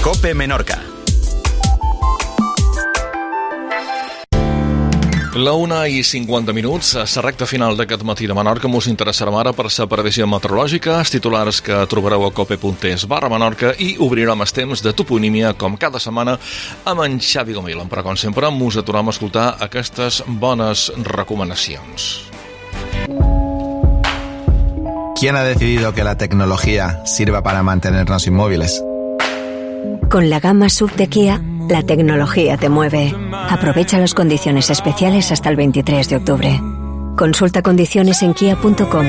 COPE Menorca. La 1:50, la recta final d'aquest matí de Menorca mos interessarà ara per la previsió meteorològica, els titulars que trobareu a cope.es/Menorca i obrirem els temps de toponímia com cada setmana amb en Xavi Gomil. Però com sempre mos aturem a escoltar aquestes bones recomanacions. ¿Quién ha decidido que la tecnología sirva para mantenernos inmóviles? Con la gama SUV de Kia, la tecnología te mueve. Aprovecha las condiciones especiales hasta el 23 de octubre. Consulta condiciones en kia.com.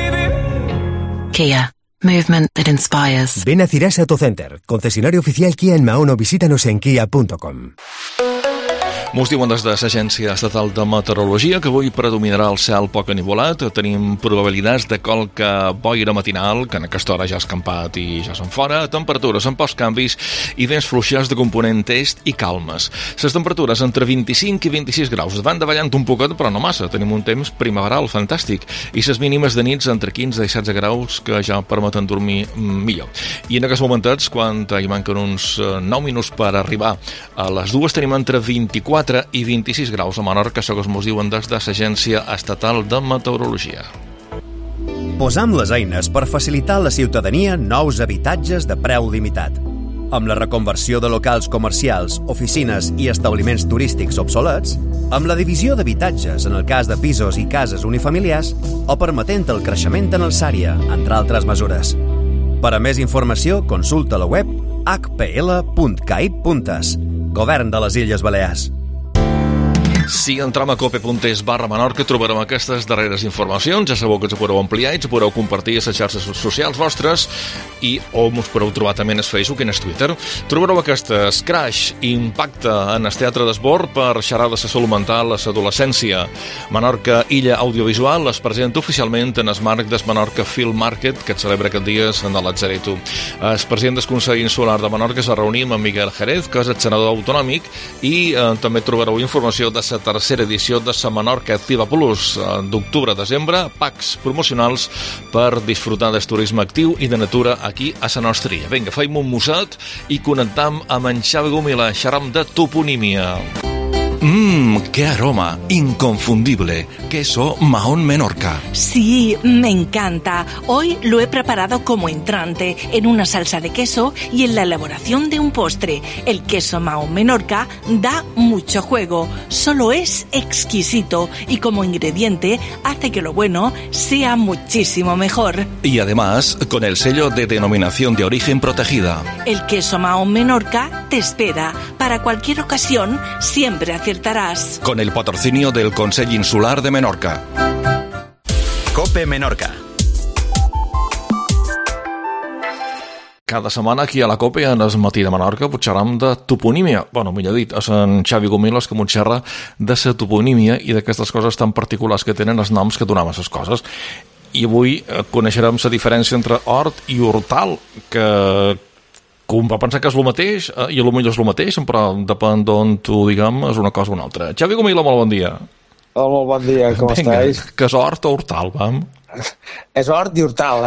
Kia. Movement that inspires. Ven a Cirasa Autocenter, concesionario oficial Kia en Mahón o visítanos en kia.com. Mos diuen des de l'Agència Estatal de Meteorologia que avui predominarà el cel poc anivolat. Tenim probabilitats de qualque boira matinal, que en aquesta hora ja ha escampat i ja són fora, temperatures amb pocs canvis i vents fluixes de component est i calmes. Les temperatures entre 25 i 26 graus, van davallant un poquet, però no massa. Tenim un temps primaveral fantàstic i les mínimes de nits entre 15 i 16 graus que ja permeten dormir millor. I en aquests momentets, quan hi manquen uns 9 minuts per arribar a les 2, tenim entre 24 i 26 graus a Menorca, això que mos diuen des de l'Agència Estatal de Meteorologia. Posam les eines per facilitar a la ciutadania nous habitatges de preu limitat. Amb la reconversió de locals comercials, oficines i establiments turístics obsolets, amb la divisió d'habitatges en el cas de pisos i cases unifamiliars o permetent el creixement en alçària, entre altres mesures. Per a més informació, consulta la web hpl.caip.es. Govern de les Illes Balears. Si entrem a cope.es/Menorca trobarem aquestes darreres informacions. Ja sabeu que ens podeu ampliar i ens podeu compartir a les xarxes socials vostres i on us podeu trobar també en el Facebook i en el Twitter. Trobareu aquestes: Crash impacta en el teatre d'esbord per xerrar de la salut mental a l'adolescència. Menorca Illa Audiovisual es presenta oficialment en el marc del Menorca Film Market que es celebra aquest dia en el Lazareto. El president del Consell Insular de Menorca s'ha reunit amb Miguel Jerez, que és el senador autonòmic, i també trobareu informació de la tercera edició de la Menorca Activa Plus d'octubre-desembre, packs promocionals per disfrutar del turisme actiu i de natura aquí a la nostra illa. Vinga, feim un mosset i connectam amb en Xavi Gomila, xerram de toponímia. ¡Qué aroma! Inconfundible. Queso Mahón Menorca. Sí, me encanta. Hoy lo he preparado como entrante, en una salsa de queso y en la elaboración de un postre. El queso Mahón Menorca da mucho juego, solo es exquisito y como ingrediente hace que lo bueno sea muchísimo mejor. Y además, con el sello de denominación de origen protegida. El queso Mahón Menorca te espera. Para cualquier ocasión, siempre acertarás. Con el patrocinio del Consell Insular de Menorca. COPE Menorca. Cada setmana aquí a la COPE, en el matí de Menorca, xerram de toponímia. Bueno, millor dit, és en Xavi Gomilos que mos xerra de la toponímia i d'aquestes coses tan particulars que tenen els noms que donem a les coses. I avui coneixerem la diferència entre hort i hortal, que un va pensar que és el mateix, i potser és el mateix, però depèn d'on tu diguem, és una cosa o una altra. Xavi Gomila, molt bon dia. Hola, molt bon dia, com estàs? Que és hort o hortal, vam? És hort i hortal,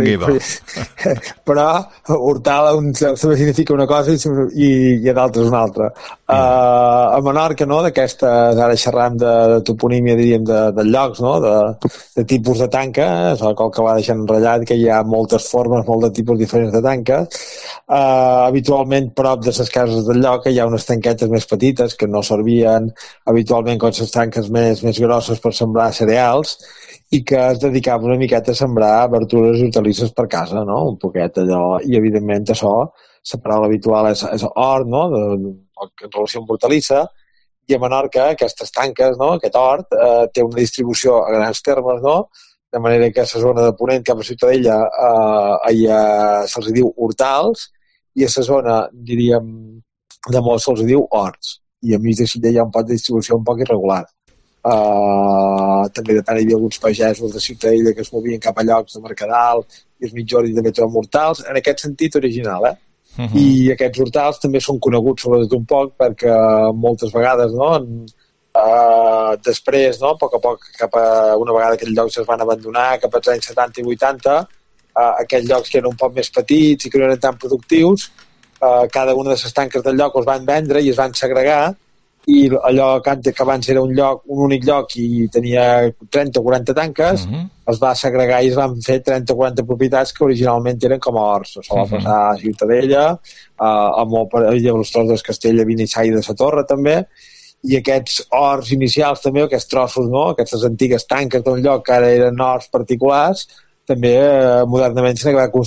però hortal significa una cosa i a d'altres una altra. A Menorca, no, d'aquestes, ara xerram de toponímia, diríem, de llocs, no, de tipus de tanca, és el que va deixant enratllat, que hi ha moltes formes, molts de tipus diferents de tanca. Habitualment, prop de les cases del lloc, hi ha unes tanquetes més petites que no servien habitualment com les tanques més grosses per sembrar cereals, i que es dedicava una miqueta a sembrar verdures i hortalisses per casa, no? Un poquet allò, i evidentment això, la paraula habitual és hort, no? En relació amb hortalissa, i a Menorca aquestes tanques, no? Aquest hort, té una distribució a grans termes, no? De manera que a la zona de Ponent cap a Ciutadella se'ls diu hortals, i a la zona, diríem, de Mos se'ls diu horts, i a mig de Silla hi ha un pot de distribució un poc irregular. També depèn, hi havia alguns pagesos de Ciutadella que es movien cap a llocs de Mercadal i els mitjordi també trobem hortals, en aquest sentit original, I aquests hortals també són coneguts sobretot un poc perquè moltes vegades, no, després, no, a poc, una vegada aquells llocs es van abandonar cap als anys 70 i 80, aquells llocs que eren un poc més petits i que no eren tan productius, cada una de les tanques del lloc es van vendre i es van segregar, i allò que abans era un únic lloc i tenia 30 o 40 tanques, es va segregar i es van fer 30 o 40 propietats que originalment eren com a horts. Això va passar a Ciutadella, a els Tros del Castell, a Vinissai de la Torre també, i aquests horts inicials també, aquests trossos, no? Aquestes antigues tanques d'un lloc que ara eren horts particulars, també modernament s'han acabat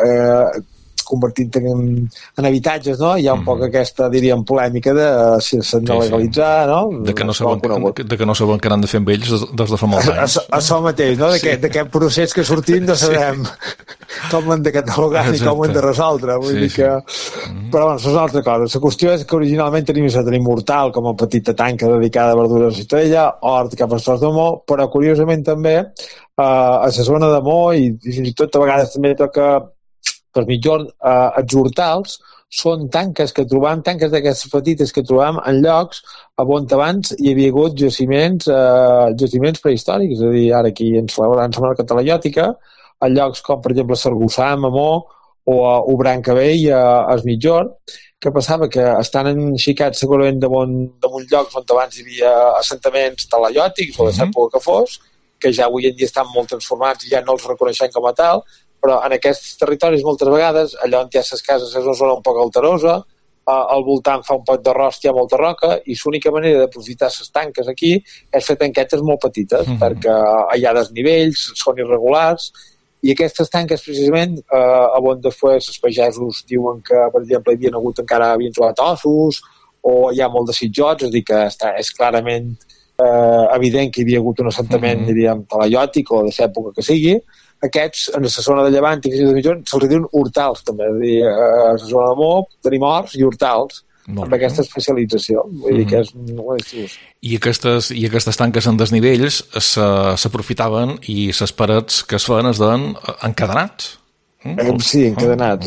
convertint en habitatges, no? Hi ha un poc aquesta, diríem, polèmica de si s'han de legalitzar, no? De que no saben què han de fer amb ells des de fa molts anys. Això mateix, no? D'aquest procés que sortim no sabem com l'hem de catalogar ni com ho hem de resoldre. Vull dir que... Però, bueno, això és una altra cosa. La qüestió és que originalment tenim Hortal com a petita tanca dedicada a verdures a Ciutadella, Hort cap als Tros de Mo, però curiosament també a la zona de Mo i fins i tot a vegades també toca per mitjorn, els hortals són tanques d'aquestes petites que trobam en llocs on abans hi havia hagut jaciments prehistòrics, és a dir, ara aquí ens celebrant la marca talaiòtica, en llocs com, per exemple, a Sargussà, a Mo, o a Obrancavell, a Mitjorn, que passava que estan enxicats segurament damunt llocs on abans hi havia assentaments talaiòtics o de l'època que fos, que ja avui en dia estan molt transformats i ja no els reconeixem com a tal, però en aquests territoris moltes vegades, allà on hi ha les cases és una zona un poc alterosa, al voltant fa un poc d'arròs, hi ha molta roca, i l'única manera d'aprofitar les tanques aquí és fer tanquetes molt petites, perquè hi ha desnivells, són irregulars, i aquestes tanques precisament, on després els pagesos diuen que, per exemple, encara havien trobat ossos, o hi ha molt de sitjots, és a dir, que és clarament evident que hi havia hagut un assentament, diríem, talaiòtic o de l'època que sigui. Aquests, en la zona de Llevant i se'ls diuen hortals també, és a dir, a la zona de Mo tenim horts i hortals amb aquesta especialització, vull dir que és una distribució. I aquestes tanques en desnivells s'aprofitaven i les parets que es feien es deien encadenats? Sí, encadenats.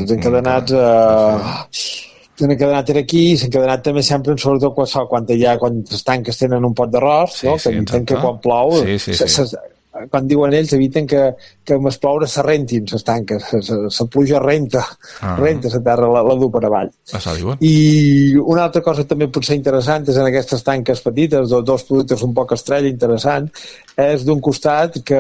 L'encadenat era aquí, i l'encadenat també sempre, sobretot quan les tanques tenen un pot d'arròs, que eviten que quan plou, quan diuen ells, eviten que amb el ploure s'arrentin les tanques, la pluja renta la terra, la du per avall. I una altra cosa també pot ser interessant és en aquestes tanques petites, dos productes un poc estrella interessant, és d'un costat que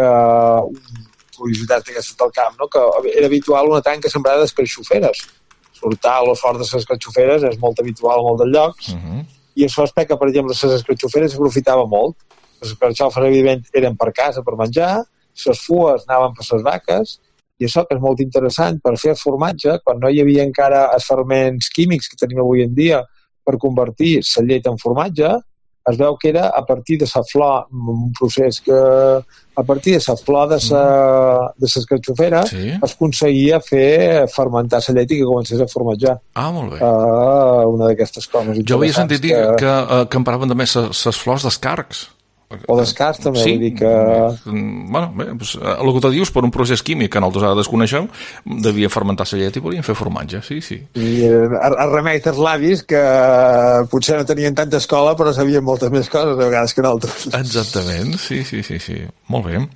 curiositat d'aquestes del camp, que era habitual una tanca sembrada d'escarxoferes. L'hortal o sort de les escarxoferes és molt habitual a molt de llocs, i això es que, per exemple, les escarxoferes s'aprofitava molt. Les escarxofes, evidentment, eren per casa, per menjar, les fues anaven per les vaques, i això que és molt interessant per fer el formatge, quan no hi havia encara els ferments químics que tenim avui en dia per convertir la llet en formatge, es veu que era a partir de la flor, un procés que a partir de la flor de l'escarxofera es aconseguia fer fermentar la llet i que comencés a formatjar. Molt bé. Una d'aquestes coses. Jo havia sentit dir que empraven també les flors d'escarcs. O d'escars també, vull dir que... Bueno, bé, el que tu dius, per un procés químic que nosaltres ara desconeixem, devia fermentar la llet i volien fer formatge, sí. I els remeis dels l'avis, que potser no tenien tanta escola, però sabien moltes més coses, de vegades, que nosaltres. Exactament, sí. Molt bé.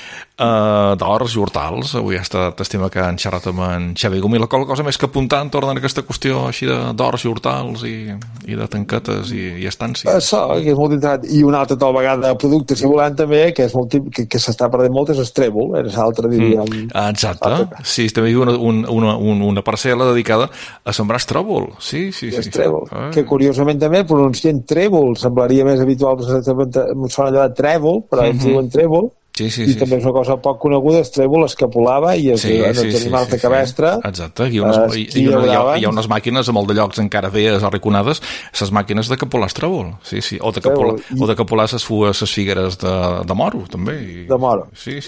D'horts i hortals, avui ha estat estima que han xerrat amb en Xavi Gomila, qualque cosa més que apuntar entorn a aquesta qüestió així d'horts i hortals i de tanquetes i estàncies. Això, que és molt interessant. I una altra tal vegada producte, si volem també, que és molt típic, que s'està perdent molt, és el trèvol, és l'altre, diríem. Exacte, sí, també hi ha una parcel·la dedicada a sembrar trèvol, sí. El trèvol, que curiosament també pronuncien trèvol, semblaria més habitual, em sona allò de trèvol, però ells diuen trèvol. Sí. També és una cosa poc coneguda, el trèvol escapolava i els animals de cabestre. Exacte, hi ha unes màquines a molt de llocs encara veies arraconades, les màquines de capolar el trèvol, sí. O de capolar les figueres de moro, també. De moro. Sí.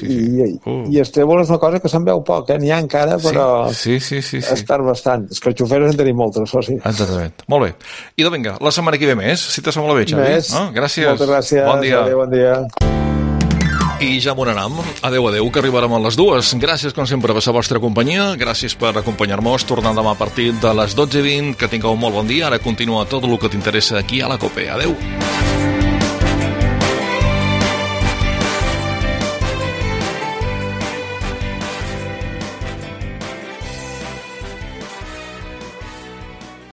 I el trèvol és una cosa que se'n veu poc, n'hi ha encara, però sí. estar bastant. Els carxoferes en tenim moltes, això sí. Exactament, molt bé. I vinga, la setmana que ve més, si te sembla bé, Xavi. Gràcies. Moltes gràcies. Bon dia. Bon dia. I ja m'ho anam. Adéu, que arribarem a les 2. Gràcies, com sempre, per la vostra companyia. Gràcies per acompanyar-nos. Tornant demà a partir de les 12:20. Que tingueu un molt bon dia. Ara continua tot el que t'interessa aquí a la COPE. Adéu.